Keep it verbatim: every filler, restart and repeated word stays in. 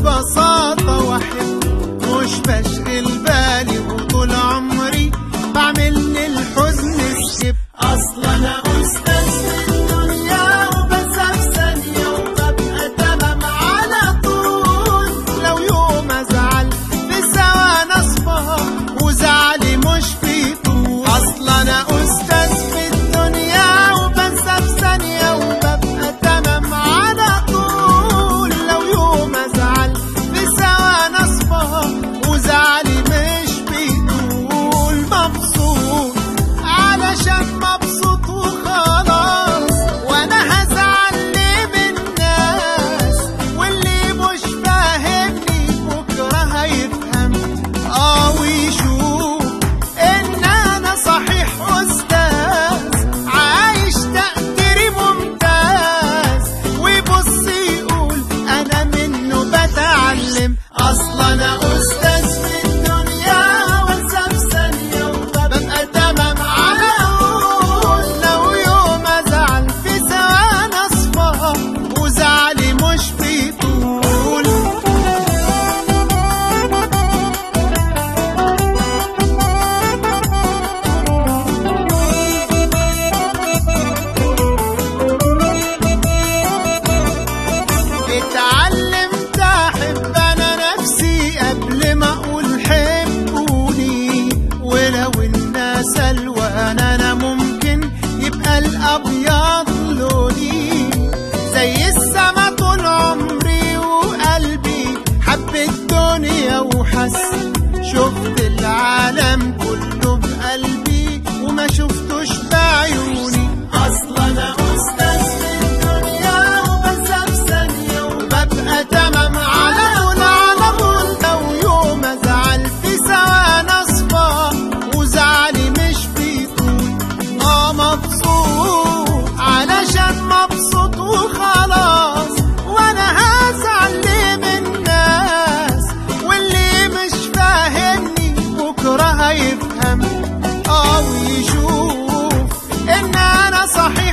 ببساطة واحب، مش بشغل بالي وطول عمري بعمل الحزن سكيب. اصل انا استاذ في الدنيا وبنسى في ثانية وببقى تمام على طول. لو يوم ازعل في ثواني اصفى وزعلي مش بيطول. اصل انا استاذ في الدنيا وبنسى في ثانية وببقى تمام على طول. لو يوم ازعل في ثواني اصفى وزعلي مش بيطول. مبسوط علشان مبسوط وخلاص، وانا هزعل ليه من الناس؟ واللي مش فاهمني بكره هيفهم اه ويشوف ان انا صحيح استاذ عايش تقديري ممتاز، ويبص يقول انا منه بتعلم. اصل انا استاذ في الدنيا وانسى في ثانية وببقى تمام على طول. لو يوم ازعل في ثواني اصفى وزعلي مش بيطول. اتعلمت احب انا نفسي قبل ما اقول حبوني. ولو الناس الوان انا ممكن يبقى الابيض لوني. زي السما طول عمري وقلبي حب الدنيا وحس، شفت العالم كله بقلبي وما شفتوش بعيوني. اصل انا استاذ في الدنيا وبنسى في ثانية وببقى تمام على طول على طول. لو يوم ازعل في ثواني اصفى وزعلي مش بيطول. اه مبسوط علشان مبسوط وخلاص، وانا هزعل ليه من الناس؟ واللي مش فاهمني بكره هيفهم اه ويشوف ان انا صحيح